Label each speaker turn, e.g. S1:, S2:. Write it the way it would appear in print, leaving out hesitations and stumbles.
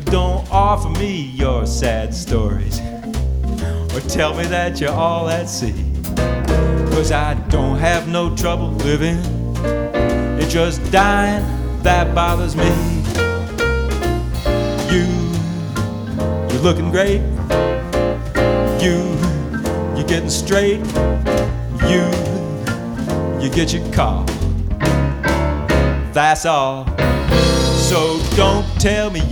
S1: don't offer me your sad stories or tell me that you're all at sea. 'Cause I don't have no trouble living, it's just dying that bothers me. You're looking great, you're getting straight, you get your call, that's all. So don't tell me